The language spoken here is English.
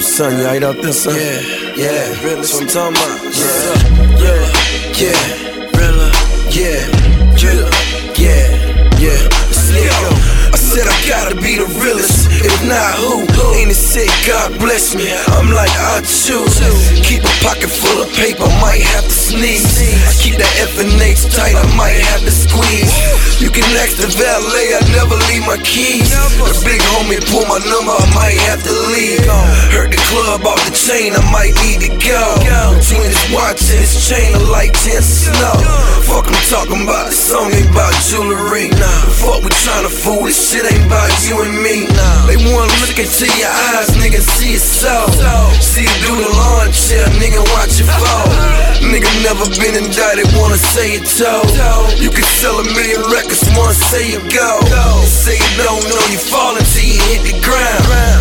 son, you right out there, son? Yeah, That's what I'm talking about. yeah, Rilla, yeah. I said I gotta be the realest. If not, who? Ain't it said God bless me? I'm like, I choose. Keep a pocket full of paper, might have to sneeze. I keep that F&H tight, I might have to squeeze. You can ask the valet, I never leave my keys. The big homie pull my number, I might have to leave. Heard the club off the chain, I might need to go. Between this watch and this chain, I like 10 snow. Fuck, I'm talking about, this song ain't about jewelry. Fuck, we tryna fool, this shit ain't about you and me. They wanna look into your eyes, nigga, see it so. See it do the lawn chair, nigga, watch it fall. Nigga never been indicted, wanna say it told. You can sell 1 million records, wanna say it go. Say you don't know you fall until you hit the ground.